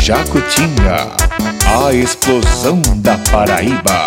Jacutinga, a explosão da Paraíba.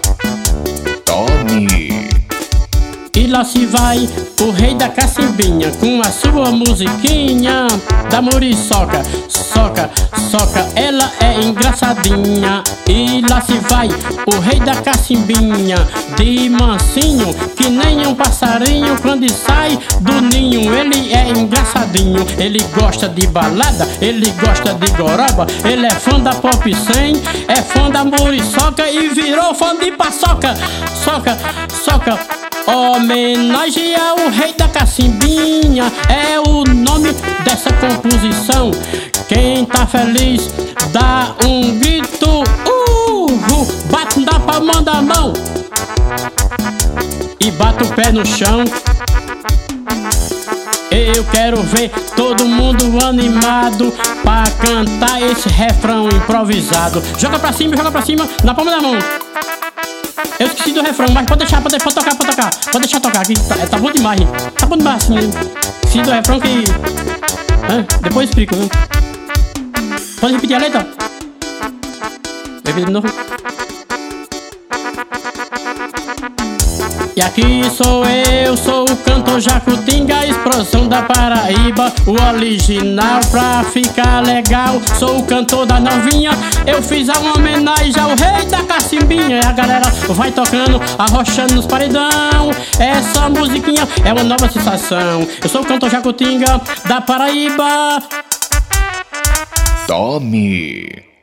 Tome! E lá se vai o rei da cacimbinha com a sua musiquinha da muriçoca. Soca, soca, ela é engraçadinha. E lá se vai o rei da cacimbinha de mansinho, que nem um passarinho quando sai do ninho. Ele é engraçadinho, ele gosta de balada, ele gosta de goroba, ele é fã da pop 100, é fã da muriçoca e virou fã de paçoca. Soca, soca, homenageia o rei da cacimbinha é o nome dessa composição. Quem tá feliz dá um grito, bate na palma da mão e bate o pé no chão. Eu quero ver todo mundo animado pra cantar esse refrão improvisado. Joga pra cima, na palma da mão. Eu esqueci do refrão, mas pode deixar, pode tocar. Pode deixar tocar, aqui tá bom demais, hein? Tá bom demais assim, hein? Esqueci do refrão que... depois eu explico, viu? Pode repetir a letra? Repetir de novo. E aqui sou eu, sou o cantor Jacutinga, a explosão da Paraíba, o original pra ficar legal. Sou o cantor da novinha, eu fiz uma homenagem ao rei da cacimbinha. E a galera vai tocando, arrochando nos paredão. Essa musiquinha é uma nova sensação. Eu sou o cantor Jacutinga da Paraíba. Tome!